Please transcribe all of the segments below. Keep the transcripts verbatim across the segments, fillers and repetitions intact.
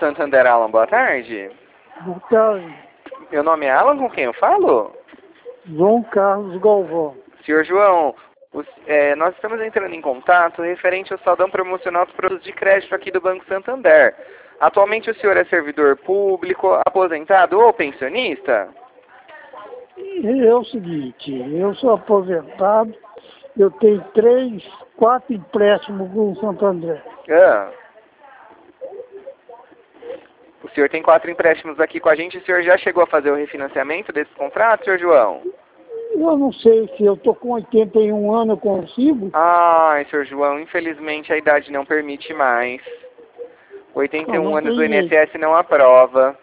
Santander, Alan, boa tarde. Boa tarde. Meu nome é Alan, com quem eu falo? João Carlos Galvão. Senhor João, os, é, nós estamos entrando em contato referente ao saldão promocional dos produtos de crédito aqui do Banco Santander. Atualmente o senhor é servidor público, aposentado ou pensionista? É o seguinte, eu sou aposentado, eu tenho três, quatro empréstimos com o Santander. Ah. O senhor tem quatro empréstimos aqui com a gente, o senhor já chegou a fazer o refinanciamento desses contratos, senhor João? Eu não sei se eu estou com oitenta e um anos, eu consigo. Ai, senhor João, infelizmente a idade não permite mais. oitenta e um Não, não anos o tem I N S S não aprova.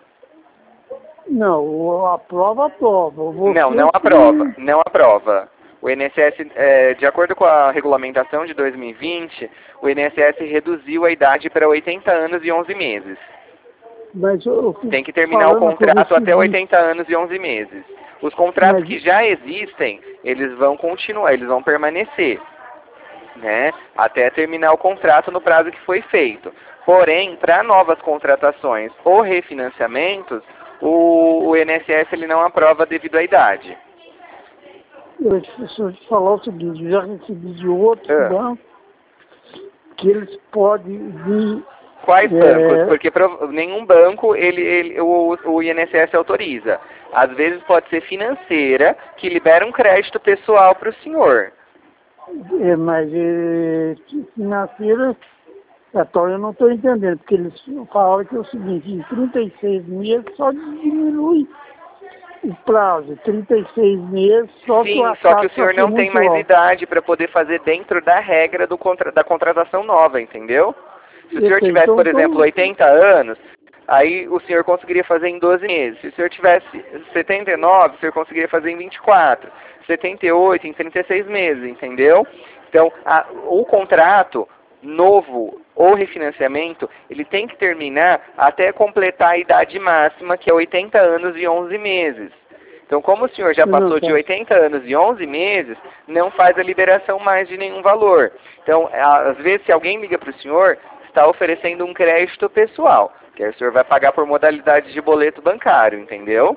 Não, aprova, aprova. Você Não, não que- aprova, não aprova. O I N S S, é, de acordo com a regulamentação de dois mil e vinte, o I N S S reduziu a idade para oitenta anos e onze meses. Mas eu fico Tem que terminar o falando que eu contrato até recebi. oitenta anos e onze meses. Os contratos Mas- que já existem, eles vão continuar, eles vão permanecer, né? Até terminar o contrato no prazo que foi feito. Porém, para novas contratações ou refinanciamentos, o, o I N S S ele não aprova devido à idade. Eu preciso te falar o seguinte, eu já recebi de outro Ah. banco que eles podem vir. Quais É. bancos? Porque prov- nenhum banco ele, ele- o, o I N S S autoriza. Às vezes pode ser financeira que libera um crédito pessoal para o senhor. É, mas é, financeira, então eu não estou entendendo, porque eles falaram que é o seguinte, em trinta e seis meses só diminui o prazo, trinta e seis meses só que Sim, o só que o taxa senhor foi não tem muito mais alta. idade para poder fazer dentro da regra do contra, da contratação nova, entendeu? Se o Eu senhor sei, tivesse, então, por então- exemplo, oitenta anos, aí o senhor conseguiria fazer em doze meses. Se o senhor tivesse setenta e nove, o senhor conseguiria fazer em vinte e quatro. setenta e oito, em trinta e seis meses, entendeu? Então, a, o contrato novo ou refinanciamento, ele tem que terminar até completar a idade máxima, que é oitenta anos e onze meses. Então, como o senhor já Não, passou tá. de oitenta anos e onze meses, não faz a liberação mais de nenhum valor. Então, às vezes, se alguém liga para o senhor, está oferecendo um crédito pessoal, que aí o senhor vai pagar por modalidade de boleto bancário, entendeu?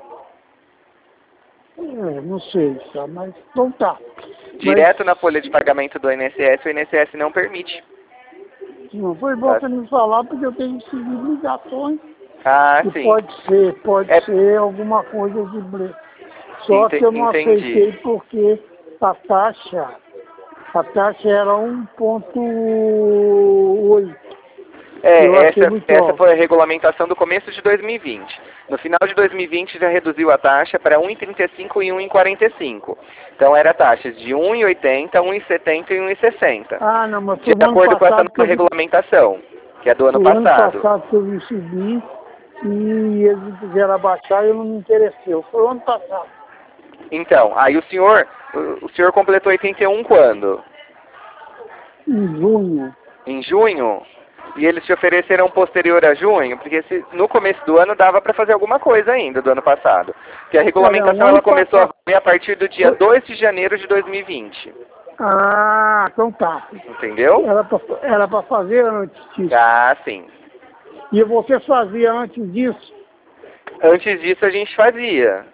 É, não sei, tá, mas então tá. Direto Mas na folha de pagamento do I N S S, o I N S S não permite. não foi bom Tá. você me falar, porque eu tenho recebido ligações Ah, e sim. pode ser, pode É- ser alguma coisa de bre- Só Ente- que eu não entendi. aceitei porque a taxa, a taxa era um ponto oito. É, Eu achei essa, muito essa alto. foi a regulamentação do começo de dois mil e vinte. No final de dois mil e vinte já reduziu a taxa para um vírgula trinta e cinco e um vírgula quarenta e cinco. Então era taxas de um vírgula oitenta, um vírgula setenta e um vírgula sessenta. Ah, não, mas De foi no ano acordo com essa passado que nova eu, regulamentação, que é do ano foi ano passado. passado que eu recebi e eles me fizeram abaixar e eu não me interessei. Foi o ano passado. Então, aí o senhor, o o senhor completou oitenta e um quando? Em junho. Em junho? E eles te ofereceram posterior a junho? Porque se, no começo do ano dava para fazer alguma coisa ainda do ano passado. Porque a regulamentação Olha, o ano ela começou a passado- valer a partir do dia dois de janeiro de dois mil e vinte. Ah, então tá. Entendeu? Era pra, era pra fazer antes disso. Ah, sim. E você fazia antes disso? Antes disso a gente fazia.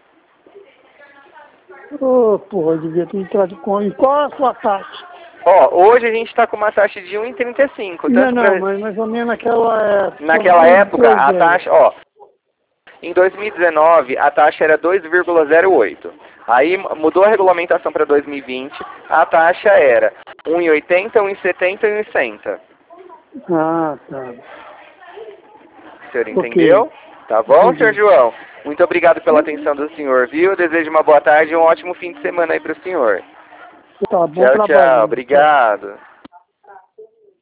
Ô, porra, eu devia ter entrado com... E qual é a sua taxa? Ó, hoje a gente está com uma taxa de um vírgula trinta e cinco. Não, Tanto não, pra- mas mais ou menos naquela época. Naquela Tem época, a ideia. taxa, ó, em dois mil e dezenove a taxa era dois vírgula zero oito. Aí mudou a regulamentação para dois mil e vinte, a taxa era um vírgula oitenta, um vírgula setenta e um vírgula sessenta. Ah, tá. O senhor Ok. entendeu? Tá bom, Entendi. senhor João? Muito obrigado pela atenção do senhor, viu? Desejo uma boa tarde e um ótimo fim de semana aí para o senhor. Tá bom Tchau, trabalho. tchau. Obrigado.